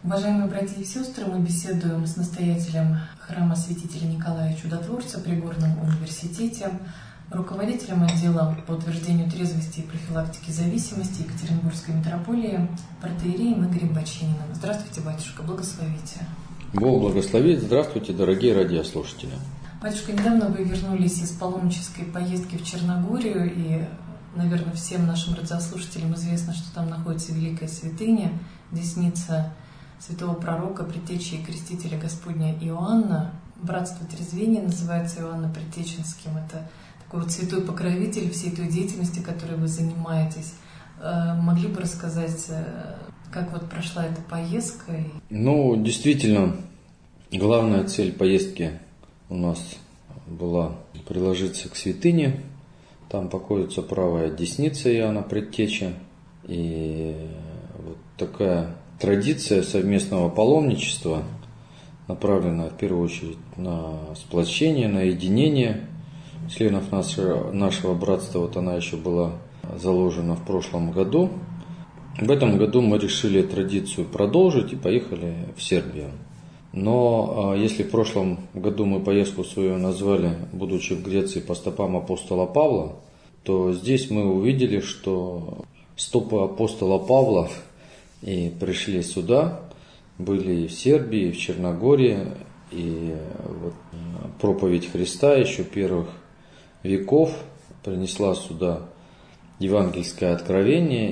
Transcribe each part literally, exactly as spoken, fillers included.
Уважаемые братья и сестры, мы беседуем с настоятелем храма святителя Николая Чудотворца при Горном университете, руководителем отдела по утверждению трезвости и профилактике зависимости Екатеринбургской митрополии протоиереем Игорем Бочининым. Здравствуйте, батюшка, благословите. Бог благословит. Здравствуйте, дорогие радиослушатели. Батюшка, недавно вы вернулись из паломнической поездки в Черногорию, и, наверное, всем нашим радиослушателям известно, что там находится великая святыня, десница святого пророка, предтечи и крестителя Господня Иоанна. Братство Трезвения называется Иоанна Предтеченским. Это такой вот святой покровитель всей той деятельности, которой вы занимаетесь. Могли бы рассказать, как вот прошла эта поездка? Ну, действительно, главная цель поездки у нас была приложиться к святыне. Там покоится правая десница Иоанна Предтечи. И вот такая традиция совместного паломничества, направленная в первую очередь на сплочение, на единение членов нашего, нашего братства. Вот она еще была заложена в прошлом году. В этом году мы решили традицию продолжить и поехали в Сербию. Но если в прошлом году мы поездку свою назвали, будучи в Греции, по стопам апостола Павла, то здесь мы увидели, что стопы апостола Павла и пришли сюда, были и в Сербии, и в Черногории, и вот проповедь Христа еще первых веков принесла сюда евангельское откровение,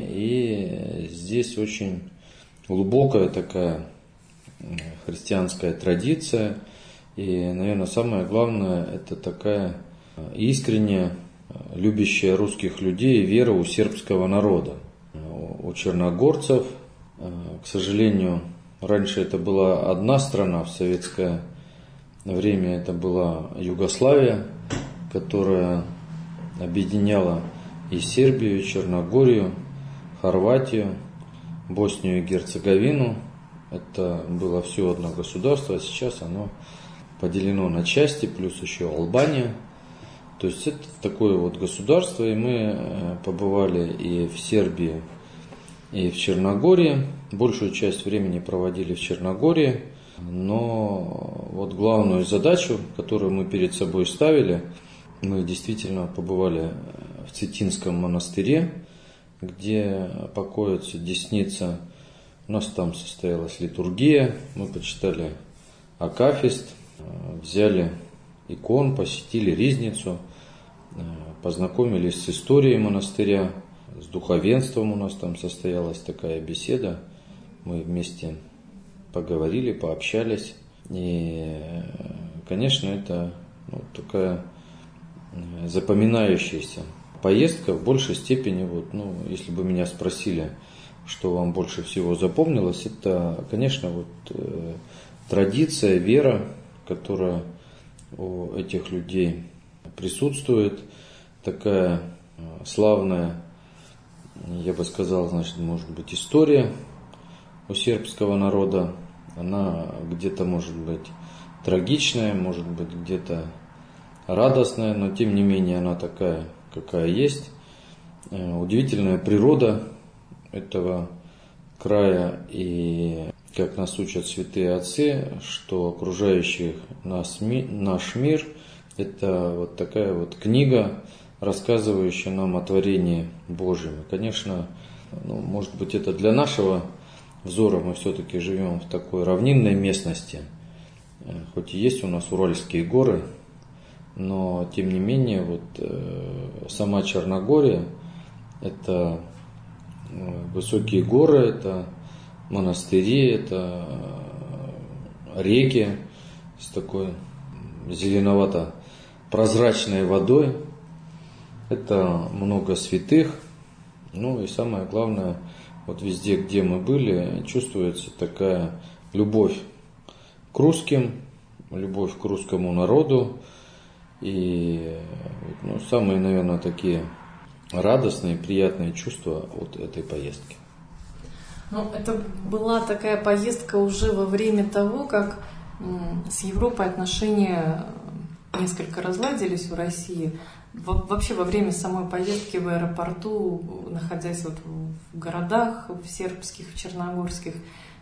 и здесь очень глубокая такая христианская традиция, и, наверное, самое главное, это такая искренняя, любящая русских людей вера у сербского народа, у черногорцев. К сожалению, раньше это была одна страна, в советское время это была Югославия, которая объединяла и Сербию, и Черногорию, Хорватию, Боснию и Герцеговину. Это было все одно государство, а сейчас оно поделено на части, плюс еще Албания. То есть это такое вот государство, и мы побывали и в Сербии, и в Черногории. Большую часть времени проводили в Черногории, но вот главную задачу, которую мы перед собой ставили, мы действительно побывали в Цетинском монастыре, где покоится десница. У нас там состоялась литургия, мы почитали акафист, взяли икон, посетили ризницу, познакомились с историей монастыря, с духовенством. У нас там состоялась такая беседа. Мы вместе поговорили, пообщались. И, конечно, это ну, такая запоминающаяся поездка в большей степени. Вот, ну, если бы меня спросили, что вам больше всего запомнилось, это, конечно, вот, э, традиция, вера, которая у этих людей присутствует, такая э, славная, я бы сказал, значит, может быть, история у сербского народа. Она где-то может быть трагичная, может быть где-то радостная, но тем не менее она такая, какая есть. Э, удивительная природа этого края, и как нас учат святые отцы, что окружающий нас, наш мир – это вот такая вот книга, рассказывающая нам о творении Божьем. И, конечно, ну, может быть, это для нашего взора, мы все-таки живем в такой равнинной местности, хоть и есть у нас Уральские горы, но тем не менее вот э, сама Черногория – это высокие горы, это монастыри, это реки с такой зеленовато-прозрачной водой. Это много святых. Ну и самое главное, вот везде, где мы были, чувствуется такая любовь к русским, любовь к русскому народу. И ну, самые, наверное, такие радостные, приятные чувства от этой поездки. Ну, это была такая поездка уже во время того, как с Европой отношения несколько разладились в России. Вообще во время самой поездки в аэропорту, находясь вот в городах, в сербских, в черногорских,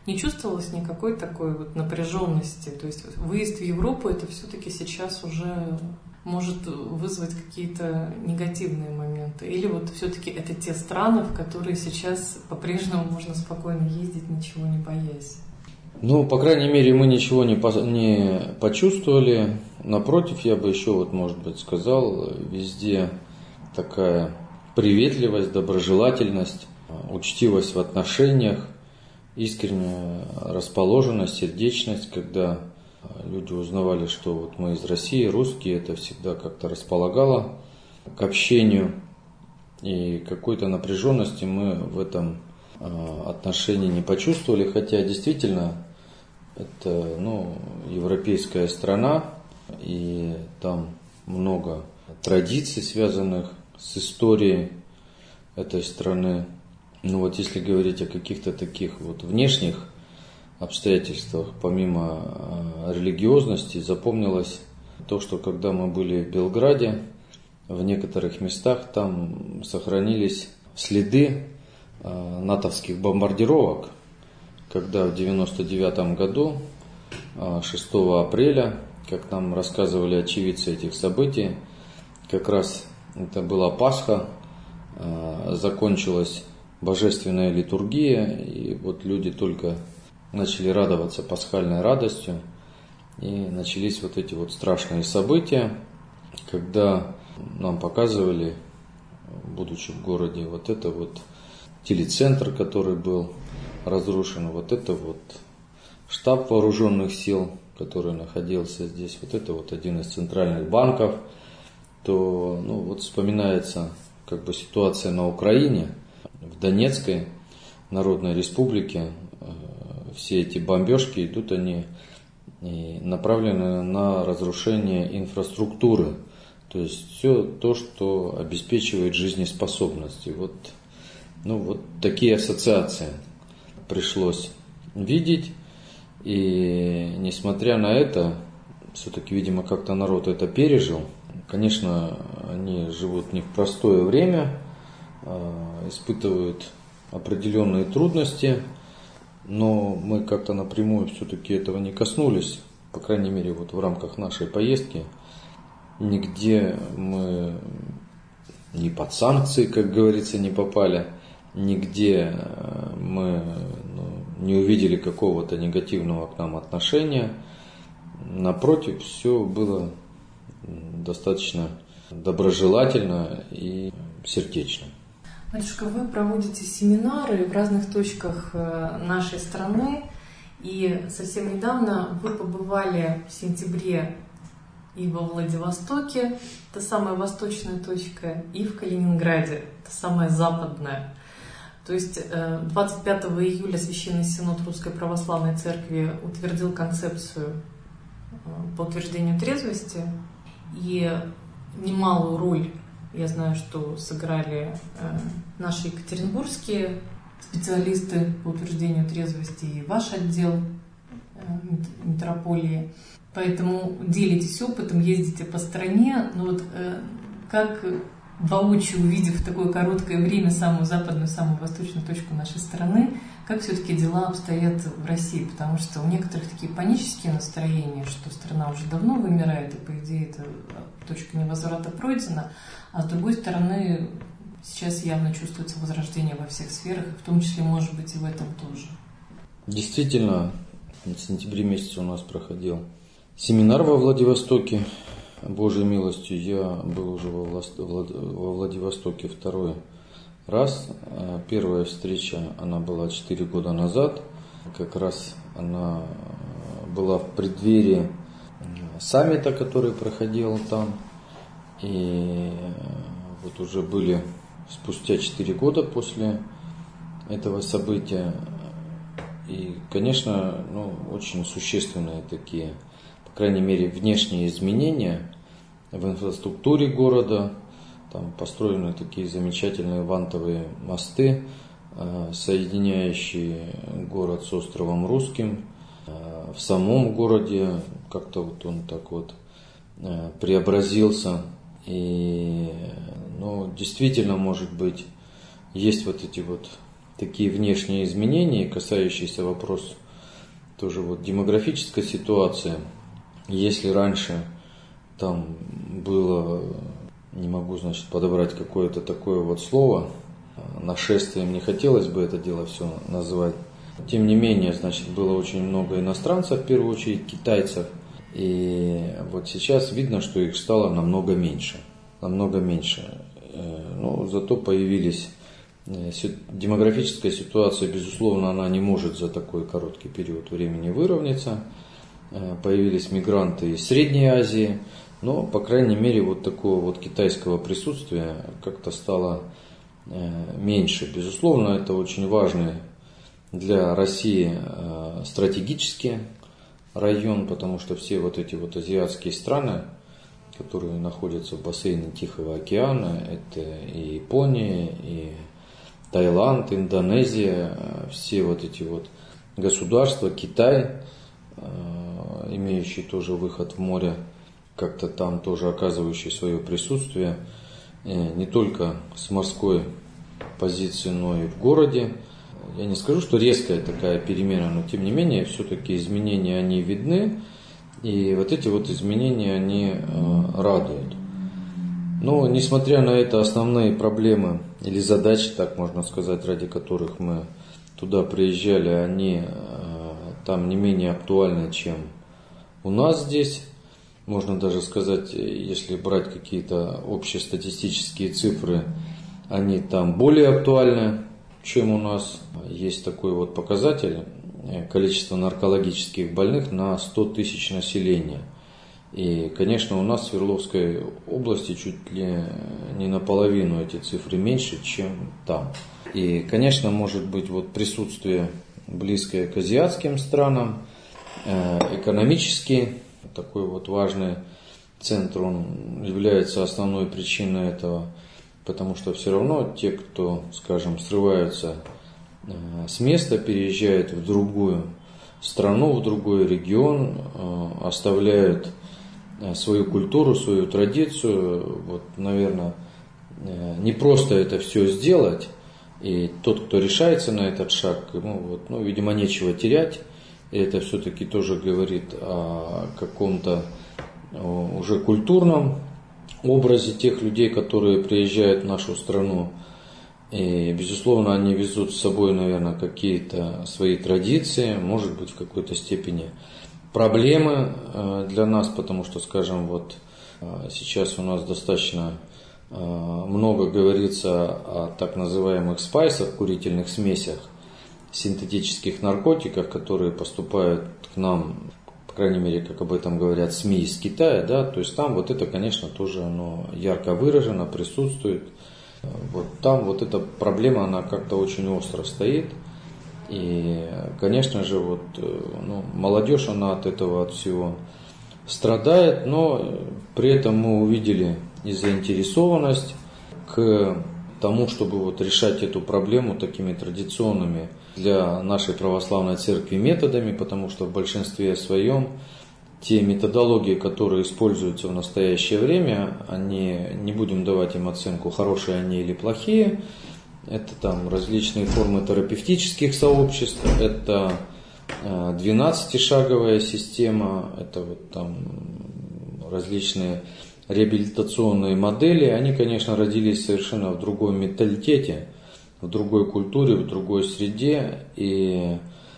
не чувствовалось никакой такой вот напряженности. То есть выезд в Европу это все-таки сейчас уже может вызвать какие-то негативные моменты. Или вот все-таки это те страны, в которые сейчас по-прежнему можно спокойно ездить, ничего не боясь. Ну, по крайней мере, мы ничего не, по, не почувствовали. Напротив, я бы еще, вот, может быть, сказал, везде такая приветливость, доброжелательность, учтивость в отношениях, искренняя расположенность, сердечность, когда люди узнавали, что вот мы из России, русские, это всегда как-то располагало к общению. И какой-то напряженности мы в этом отношении не почувствовали, хотя действительно это, ну, европейская страна, и там много традиций, связанных с историей этой страны. Ну вот если говорить о каких-то таких вот внешних обстоятельствах, помимо религиозности, запомнилось то, что когда мы были в Белграде, в некоторых местах там сохранились следы натовских бомбардировок, когда в девяносто девятом году, шестого апреля, как нам рассказывали очевидцы этих событий, как раз это была Пасха, закончилась божественная литургия, и вот люди только начали радоваться пасхальной радостью, и начались вот эти вот страшные события, когда нам показывали, будучи в городе, вот это вот телецентр, который был разрушен, вот это вот штаб вооруженных сил, который находился здесь, вот это вот один из центральных банков, то, ну, вот вспоминается как бы ситуация на Украине, в Донецкой Народной Республике. Все эти бомбежки идут, они направлены на разрушение инфраструктуры, то есть все то, что обеспечивает жизнеспособность. И вот, ну, вот такие ассоциации пришлось видеть, и несмотря на это, все-таки, видимо, как-то народ это пережил. Конечно, они живут не в простое время, испытывают определенные трудности, но мы как-то напрямую все-таки этого не коснулись, по крайней мере, вот в рамках нашей поездки. Нигде мы ни под санкции, как говорится, не попали, нигде мы, ну, не увидели какого-то негативного к нам отношения. Напротив, все было достаточно доброжелательно и сердечно. Батюшка, вы проводите семинары в разных точках нашей страны, и совсем недавно вы побывали в сентябре и во Владивостоке, та самая восточная точка, и в Калининграде, та самая западная. То есть двадцать пятого июля Священный Синод Русской Православной Церкви утвердил концепцию по утверждению трезвости, и немалую роль, я знаю, что сыграли наши екатеринбургские специалисты по утверждению трезвости и ваш отдел митрополии. Поэтому делитесь опытом, ездите по стране. Но вот как воочию увидев в такое короткое время самую западную, самую восточную точку нашей страны, как все-таки дела обстоят в России? Потому что у некоторых такие панические настроения, что страна уже давно вымирает, и по идее эта точка невозврата пройдена. А с другой стороны, сейчас явно чувствуется возрождение во всех сферах, в том числе, может быть, и в этом тоже. Действительно, в сентябре месяце у нас проходил семинар во Владивостоке. Божьей милостью я был уже во Владивостоке второй раз. Первая встреча, она была четыре года назад. Как раз она была в преддверии саммита, который проходил там. И вот уже были спустя четыре года после этого события. И, конечно, ну, очень существенные такие, по крайней мере, внешние изменения в инфраструктуре города. Там построены такие замечательные вантовые мосты, соединяющие город с островом Русским. В самом городе как-то вот он так вот преобразился. И, ну, действительно, может быть, есть вот эти вот такие внешние изменения, касающиеся вопроса тоже вот демографическая ситуация. Если раньше там было, не могу, значит, подобрать какое-то такое вот слово, нашествием не хотелось бы это дело все называть. Тем не менее, значит, было очень много иностранцев, в первую очередь китайцев. И вот сейчас видно, что их стало намного меньше. Намного меньше. Но зато появились... Демографическая ситуация, безусловно, она не может за такой короткий период времени выровняться. Появились мигранты из Средней Азии. Но, по крайней мере, вот такого вот китайского присутствия как-то стало меньше. Безусловно, это очень важный для России стратегический район, потому что все вот эти вот азиатские страны, которые находятся в бассейне Тихого океана, это и Япония, и Таиланд, Индонезия, все вот эти вот государства, Китай, имеющий тоже выход в море, как-то там тоже оказывающий свое присутствие, не только с морской позиции, но и в городе. Я не скажу, что резкая такая перемена, но тем не менее, все-таки изменения, они видны, и вот эти вот изменения, они радуют. Но, несмотря на это, основные проблемы или задачи, так можно сказать, ради которых мы туда приезжали, они там не менее актуальны, чем у нас здесь. Можно даже сказать, если брать какие-то общестатистические цифры, они там более актуальны, чем у нас. Есть такой вот показатель: количество наркологических больных на сто тысяч населения. И, конечно, у нас в Свердловской области чуть ли не наполовину эти цифры меньше, чем там. И, конечно, может быть вот присутствие близкое к азиатским странам, экономически такой вот важный центр, он является основной причиной этого, потому что все равно те, кто, скажем, срываются с места, переезжают в другую страну, в другой регион, оставляют свою культуру, свою традицию. Вот, наверное, не просто это все сделать, и тот, кто решается на этот шаг, ему, вот, ну, видимо, нечего терять. И это все-таки тоже говорит о каком-то уже культурном образе тех людей, которые приезжают в нашу страну. И, безусловно, они везут с собой, наверное, какие-то свои традиции, может быть, в какой-то степени проблемы для нас, потому что, скажем, вот сейчас у нас достаточно много говорится о так называемых спайсах, курительных смесях, синтетических наркотиках, которые поступают к нам, по крайней мере, как об этом говорят СМИ из Китая, да, то есть там вот это, конечно, тоже оно ярко выражено, присутствует. Вот там вот эта проблема, она как-то очень остро стоит. И, конечно же, вот, ну, молодежь, она от этого, от всего страдает, но при этом мы увидели и заинтересованность к тому, чтобы вот решать эту проблему такими традиционными для нашей православной церкви методами, потому что в большинстве своем те методологии, которые используются в настоящее время, они, не будем давать им оценку, хорошие они или плохие. Это там различные формы терапевтических сообществ, это двенадцатишаговая система, это вот там различные реабилитационные модели. Они, конечно, родились совершенно в другом менталитете, в другой культуре, в другой среде, и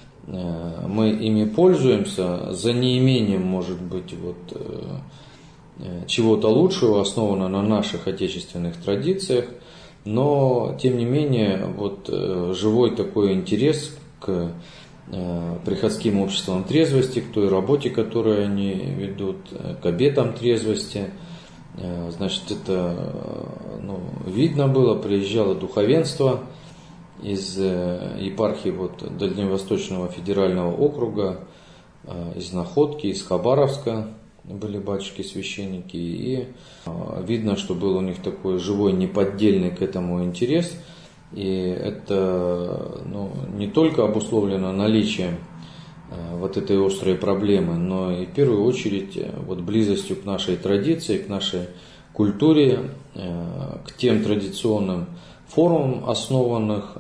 мы ими пользуемся за неимением, может быть, вот чего-то лучшего, основанного на наших отечественных традициях. Но, тем не менее, вот живой такой интерес к приходским обществам трезвости, к той работе, которую они ведут, к обетам трезвости. Значит, это, ну, видно было, приезжало духовенство из епархии вот, Дальневосточного федерального округа, из Находки, из Хабаровска. Были батюшки-священники, и видно, что был у них такой живой, неподдельный к этому интерес. И это, ну, не только обусловлено наличием вот этой острой проблемы, но и в первую очередь вот близостью к нашей традиции, к нашей культуре, к тем традиционным форм, основанных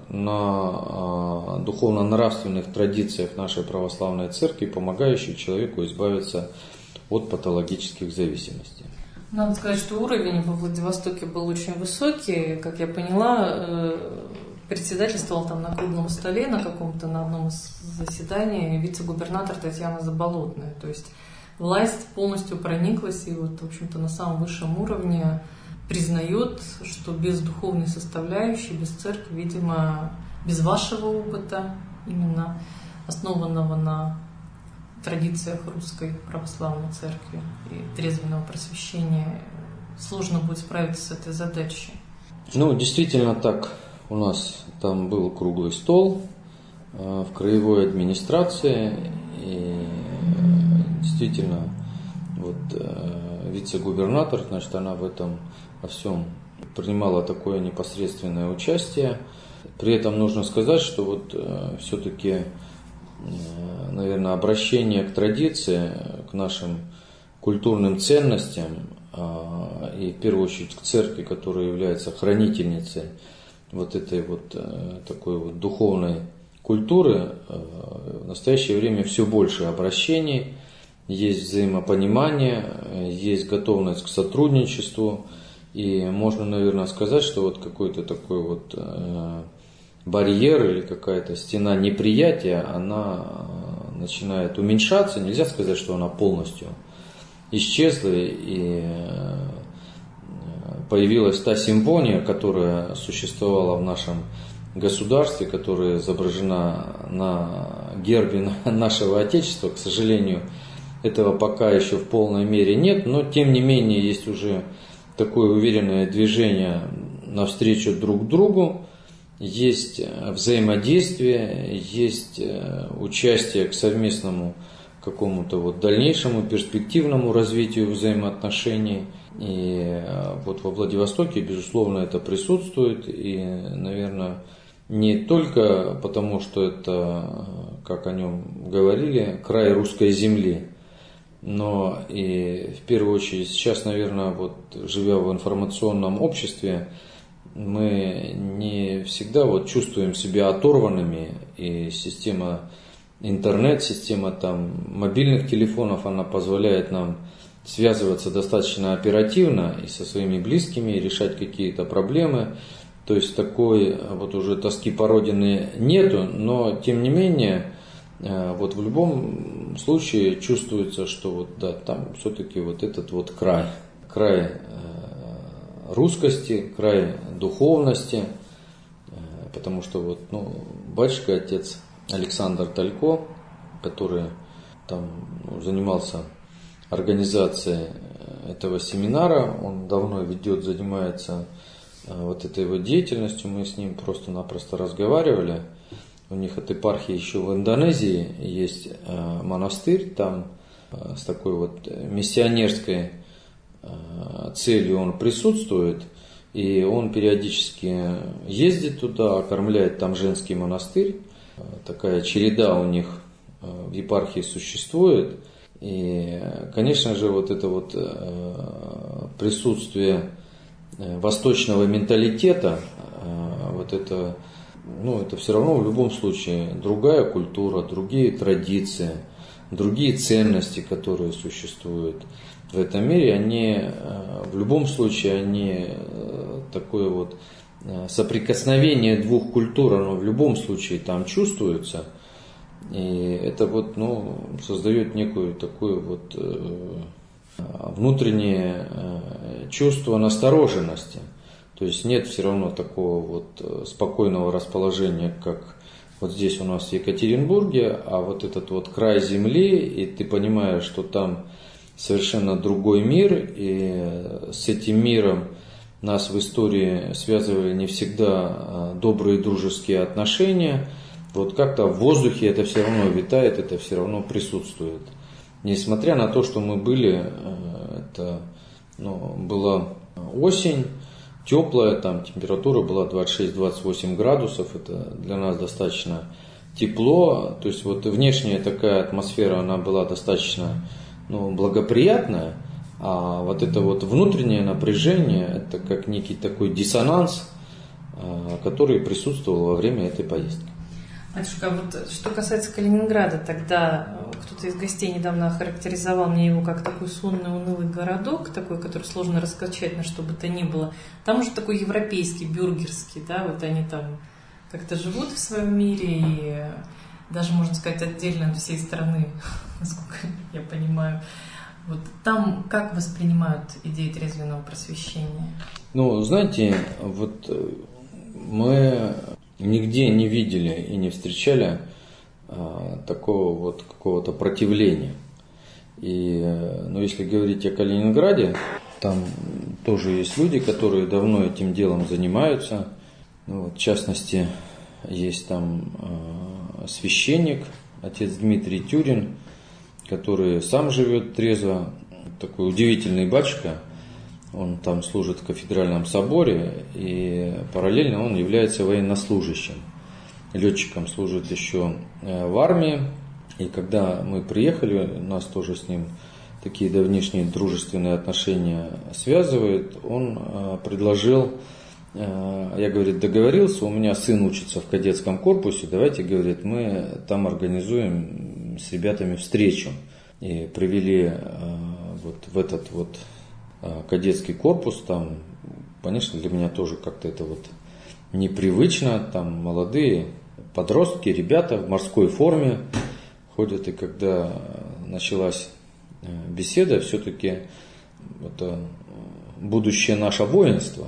на духовно-нравственных традициях нашей православной церкви, помогающих человеку избавиться от патологических зависимостей. Надо сказать, что уровень во Владивостоке был очень высокий. Как я поняла, председательствовал там на круглом столе на каком-то, на одном из заседаний вице-губернатор Татьяна Заболотная. То есть власть полностью прониклась и вот, в общем-то, на самом высшем уровне признает, что без духовной составляющей, без церкви, видимо, без вашего опыта, именно основанного на традициях русской православной церкви и трезвенного просвещения, сложно будет справиться с этой задачей. Ну, действительно так. У нас там был круглый стол в краевой администрации, и действительно вот вице-губернатор, значит, она в этом во всем принимала такое непосредственное участие. При этом нужно сказать, что вот все-таки, наверное, обращение к традиции, к нашим культурным ценностям и в первую очередь к церкви, которая является хранительницей вот этой вот такой вот духовной культуры, в настоящее время все больше обращений, есть взаимопонимание, есть готовность к сотрудничеству, и можно, наверное, сказать, что вот какой-то такой вот барьер или какая-то стена неприятия, она начинает уменьшаться. Нельзя сказать, что она полностью исчезла, и появилась та симфония, которая существовала в нашем государстве, которая изображена на гербе нашего Отечества. К сожалению, этого пока еще в полной мере нет, но тем не менее есть уже такое уверенное движение навстречу друг другу, есть взаимодействие, есть участие к совместному какому-то вот дальнейшему перспективному развитию взаимоотношений. И вот во Владивостоке, безусловно, это присутствует, и, наверное, не только потому, что это, как о нем говорили, край русской земли, но и в первую очередь сейчас, наверное, вот живя в информационном обществе, мы не всегда вот чувствуем себя оторванными, и система интернет, система там мобильных телефонов, она позволяет нам связываться достаточно оперативно и со своими близкими, и решать какие-то проблемы. То есть такой вот уже тоски по родине нету, но тем не менее, вот в любом случае чувствуется, что вот да, там все-таки вот этот вот край, край русскости, край духовности, потому что вот, ну, батюшка, отец Александр Талько, который там ну, занимался организацией этого семинара, он давно ведет, занимается вот этой вот деятельностью, мы с ним просто-напросто разговаривали. У них от епархии еще в Индонезии есть монастырь, там с такой вот миссионерской целью он присутствует, и он периодически ездит туда, окормляет там женский монастырь. Такая череда у них в епархии существует. И, конечно же, вот это вот присутствие восточного менталитета, вот это, ну, это все равно в любом случае другая культура, другие традиции, другие ценности, которые существуют в этом мире, они в любом случае, они такое вот соприкосновение двух культур, оно в любом случае там чувствуется. И это вот, ну, создает некую такую вот внутреннее чувство настороженности. То есть нет все равно такого вот спокойного расположения, как вот здесь у нас в Екатеринбурге, а вот этот вот край земли, и ты понимаешь, что там совершенно другой мир, и с этим миром нас в истории связывали не всегда добрые дружеские отношения. Вот как-то в воздухе это все равно витает, это все равно присутствует. Несмотря на то, что мы были, это ну, была осень, теплая, там температура была двадцать шесть - двадцать восемь градусов, это для нас достаточно тепло. То есть вот внешняя такая атмосфера, она была достаточно ну, благоприятная, а вот это вот внутреннее напряжение, это как некий такой диссонанс, который присутствовал во время этой поездки. Батюшка, вот что касается Калининграда, тогда кто-то из гостей недавно охарактеризовал мне его как такой сонный, унылый городок, такой, который сложно раскачать на что бы то ни было. Там уже такой европейский, бюргерский, да, вот они там как-то живут в своем мире и даже, можно сказать, отдельно от всей страны, насколько я понимаю. Вот там как воспринимают идеи трезвенного просвещения? Ну, знаете, вот мы нигде не видели и не встречали а, такого вот какого-то противления. И, ну, если говорить о Калининграде, там тоже есть люди, которые давно этим делом занимаются. Ну, вот, в частности, есть там а, священник, отец Дмитрий Тюрин, который сам живет трезво, такой удивительный батюшка. Он там служит в кафедральном соборе, и параллельно он является военнослужащим. Летчиком служит еще в армии. И когда мы приехали, у нас тоже с ним такие давнишние дружественные отношения связывают, он предложил, я, говорит, договорился, у меня сын учится в кадетском корпусе, давайте, говорит, мы там организуем с ребятами встречу. И привели вот в этот вот кадетский корпус, там, конечно, для меня тоже как-то это вот непривычно, там молодые подростки, ребята в морской форме ходят, и когда началась беседа, все-таки это будущее наше воинство,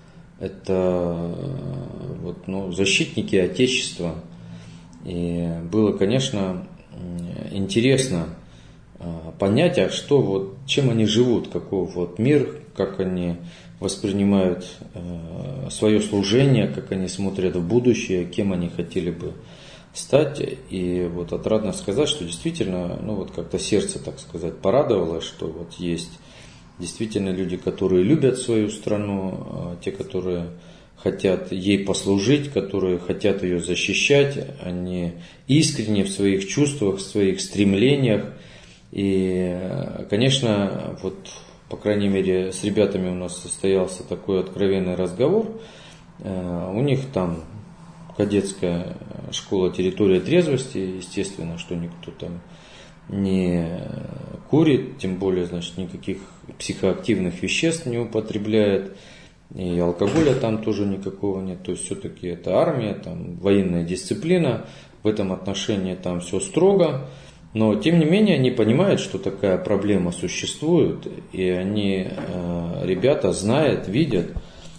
это вот, ну, защитники Отечества, и было, конечно, интересно понять, а что вот, чем они живут, какой вот мир, как они воспринимают э, свое служение, как они смотрят в будущее, кем они хотели бы стать. И вот отрадно сказать, что действительно, ну вот как-то сердце, так сказать, порадовалось, что вот есть действительно люди, которые любят свою страну, э, те, которые хотят ей послужить, которые хотят ее защищать, они искренне в своих чувствах, в своих стремлениях. И, конечно, вот, по крайней мере, с ребятами у нас состоялся такой откровенный разговор. У них там кадетская школа «Территория трезвости», естественно, что никто там не курит, тем более, значит, никаких психоактивных веществ не употребляет, и алкоголя там тоже никакого нет. То есть все-таки это армия, там военная дисциплина, в этом отношении там все строго. Но, тем не менее, они понимают, что такая проблема существует, и они, ребята, знают, видят,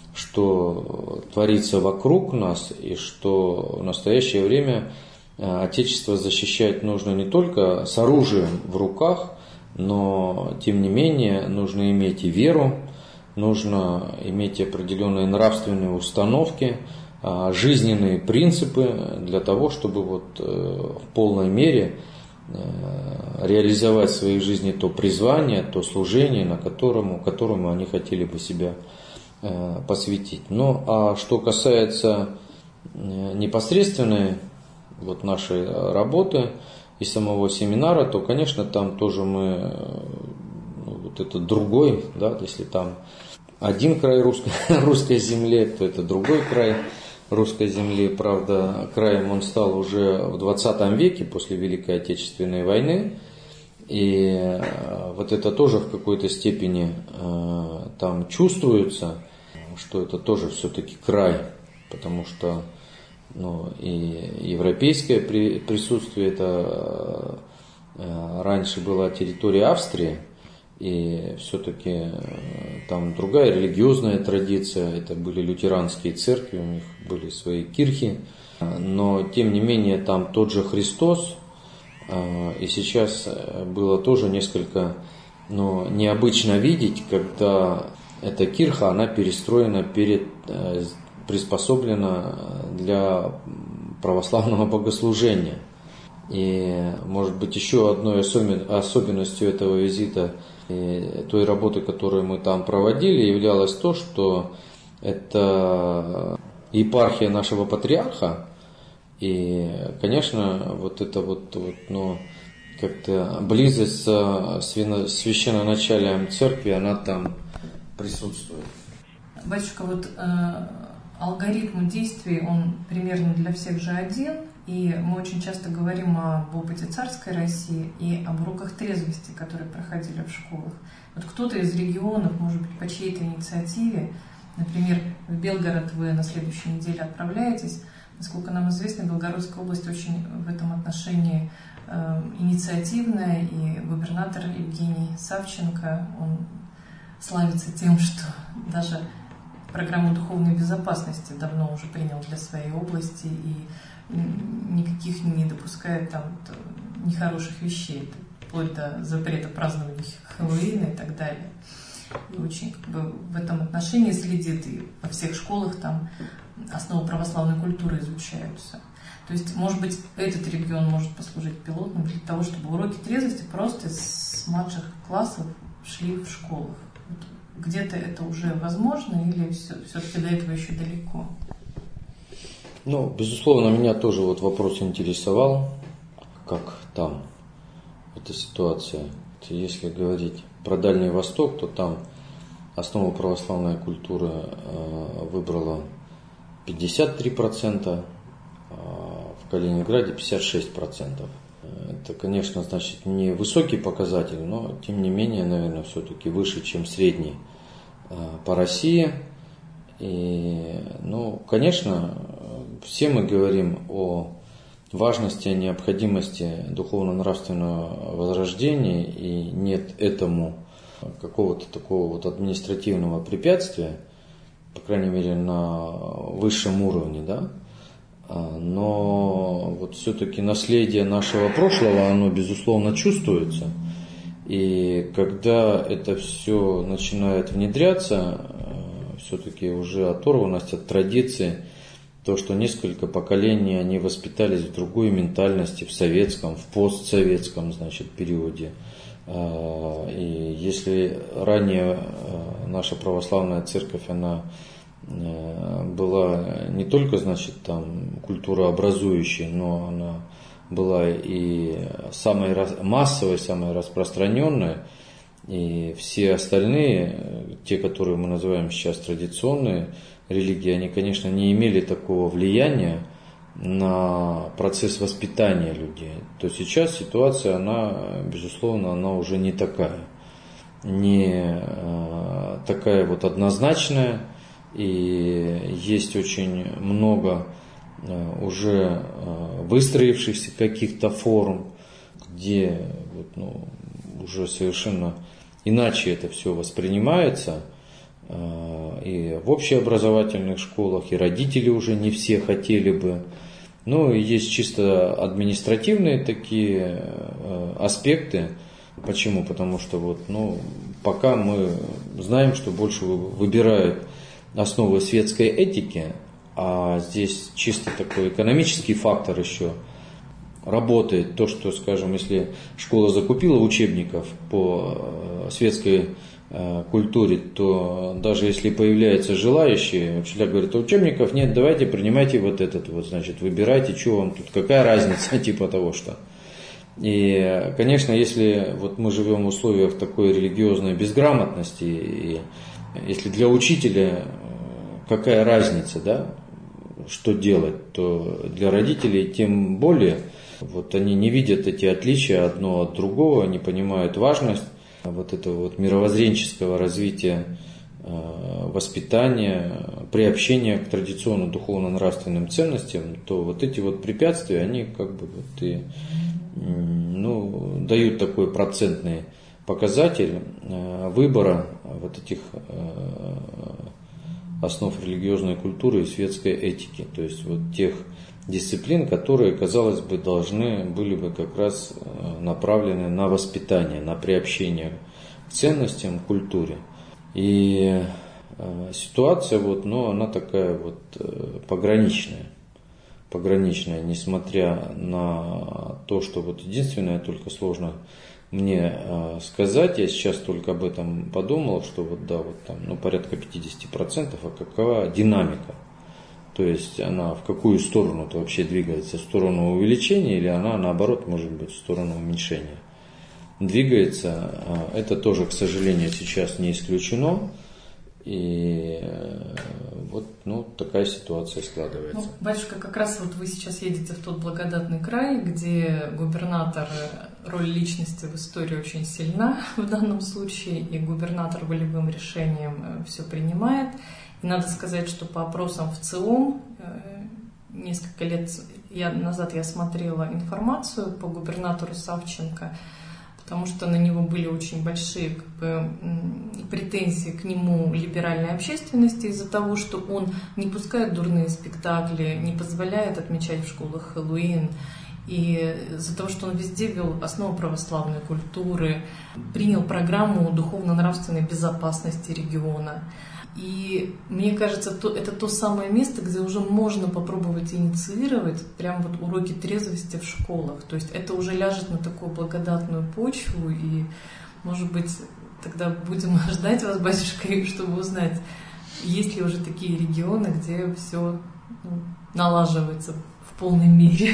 что творится вокруг нас, и что в настоящее время Отечество защищать нужно не только с оружием в руках, но, тем не менее, нужно иметь и веру, нужно иметь определенные нравственные установки, жизненные принципы для того, чтобы вот в полной мере реализовать в своей жизни то призвание, то служение, на которому, которому они хотели бы себя посвятить. Ну, а что касается непосредственной вот нашей работы и самого семинара, то, конечно, там тоже мы, ну, вот это другой, да, если там один край русской, русской земли, то это другой край русской земли. Правда, краем он стал уже в двадцатом веке, после Великой Отечественной войны. И вот это тоже в какой-то степени э, там чувствуется, что это тоже все-таки край, потому что, ну, и европейское при, присутствие, это э, раньше была территория Австрии, и все-таки там другая религиозная традиция, это были лютеранские церкви, у них были свои кирхи, но тем не менее там тот же Христос, и сейчас было тоже несколько, ну, необычно видеть, когда эта кирха, она перестроена, перед, приспособлена для православного богослужения. И, может быть, еще одной особенностью этого визита и той работы, которую мы там проводили, являлось то, что это епархия нашего патриарха. И, конечно, вот это вот, вот ну, как-то близость с священноначалием церкви, она там присутствует. Батюшка, вот алгоритм действий, он примерно для всех же один, и мы очень часто говорим об опыте царской России и об уроках трезвости, которые проходили в школах. Вот кто-то из регионов, может быть, по чьей-то инициативе, например, в Белгород вы на следующей неделе отправляетесь. Насколько нам известно, Белгородская область очень в этом отношении э, инициативная, и губернатор Евгений Савченко, он славится тем, что даже программу духовной безопасности давно уже принял для своей области и никаких не допускает там нехороших вещей, вплоть до запрета празднования Хэллоуина и так далее. И очень как бы в этом отношении следит, и во всех школах там основы православной культуры изучаются. То есть, может быть, этот регион может послужить пилотным для того, чтобы уроки трезвости просто с младших классов шли в школах. Где-то это уже возможно или все, все-таки до этого еще далеко? Ну, безусловно, меня тоже вот вопрос интересовал, как там эта ситуация. Если говорить про Дальний Восток, то там основу православной культуры выбрала пятьдесят три процента, а в Калининграде пятьдесят шесть процентов. Это, конечно, значит, не высокий показатель, но, тем не менее, наверное, все-таки выше, чем средний по России. И, ну, конечно, все мы говорим о важности, о необходимости духовно-нравственного возрождения, и нет этому какого-то такого вот административного препятствия, по крайней мере, на высшем уровне, да. Но вот все-таки наследие нашего прошлого, оно, безусловно, чувствуется. И когда это все начинает внедряться, все-таки уже оторванность от традиции, то, что несколько поколений они воспитались в другой ментальности, в советском, в постсоветском, значит, периоде. И если ранее наша православная церковь, она была не только, значит, там культурообразующей, но она была и самой массовой, самой распространенной, и все остальные, те, которые мы называем сейчас традиционные религии, они, конечно, не имели такого влияния на процесс воспитания людей. То сейчас ситуация, она, безусловно, она уже не такая, не такая вот однозначная, и есть очень много уже выстроившихся каких-то форм, где вот, ну, уже совершенно иначе это все воспринимается, и в общеобразовательных школах, и родители уже не все хотели бы. Ну, и есть чисто административные такие аспекты. Почему? Потому что вот, ну, пока мы знаем, что больше выбирают основы светской этики, а здесь чисто такой экономический фактор еще работает. То, что, скажем, если школа закупила учебников по светской культуре, то даже если появляются желающие, учителя говорят, а учебников нет, давайте принимайте вот этот вот, значит, выбирайте, что вам тут, какая разница, типа того, что. И, конечно, если вот мы живем в условиях такой религиозной безграмотности, и если для учителя какая разница, да, что делать, то для родителей тем более, вот они не видят эти отличия одно от другого, не понимают важность вот этого вот мировоззренческого развития, воспитания, приобщения к традиционно духовно-нравственным ценностям, то вот эти вот препятствия, они как бы вот и, ну, дают такой процентный показатель выбора вот этих основ религиозной культуры и светской этики, то есть вот тех дисциплин, которые, казалось бы, должны были бы как раз направлены на воспитание, на приобщение к ценностям, к культуре. И ситуация вот, ну, она такая вот пограничная, пограничная, несмотря на то, что вот единственное только сложно мне сказать, я сейчас только об этом подумал, что вот да, вот там, ну, порядка пятьдесят процентов, а какова динамика? То есть она в какую сторону-то вообще двигается? В сторону увеличения или она, наоборот, может быть, в сторону уменьшения? Двигается, это тоже, к сожалению, сейчас не исключено. И вот ну, такая ситуация складывается. Ну, батюшка, как раз вот вы сейчас едете в тот благодатный край, где губернатор, роль личности в истории очень сильна в данном случае, и губернатор волевым решением все принимает. И надо сказать, что по опросам в ЦИОМ несколько лет я, назад я смотрела информацию по губернатору Савченко, потому что на него были очень большие как бы, претензии к нему либеральной общественности из-за того, что он не пускает дурные спектакли, не позволяет отмечать в школах Хэллоуин, и из-за того, что он везде вел основу православной культуры, принял программу духовно-нравственной безопасности региона. И мне кажется, это то самое место, где уже можно попробовать инициировать прям вот уроки трезвости в школах. То есть это уже ляжет на такую благодатную почву, и, может быть, тогда будем ждать вас, батюшка, чтобы узнать, есть ли уже такие регионы, где все ну, налаживается в полной мере.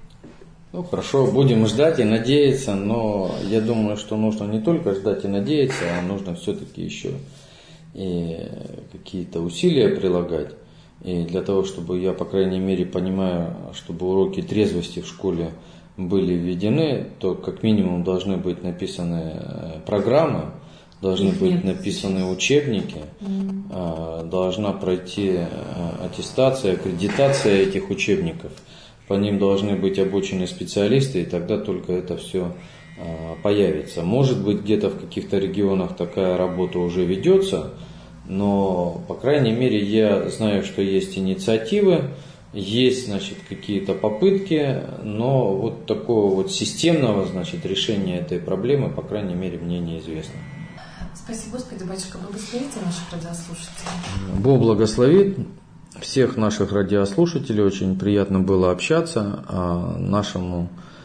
Ну хорошо, будем ждать и надеяться, но я думаю, что нужно не только ждать и надеяться, а нужно все-таки еще и какие-то усилия прилагать. И для того, чтобы я, по крайней мере, понимаю, чтобы уроки трезвости в школе были введены, то как минимум должны быть написаны программы, должны быть написаны учебники, mm. должна пройти аттестация, аккредитация этих учебников, по ним должны быть обучены специалисты, и тогда только это все появится. Может быть, где-то в каких-то регионах такая работа уже ведется, но, по крайней мере, я знаю, что есть инициативы, есть, значит, какие-то попытки, но вот такого вот системного, значит, решения этой проблемы, по крайней мере, мне неизвестно. Спасибо, Господи, батюшка, благословите наших радиослушателей. Бог благословит всех наших радиослушателей, очень приятно было общаться. А нашему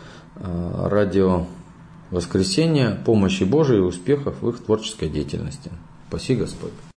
радио «Воскресенье» помощи Божией и успехов в их творческой деятельности. Спаси Господь.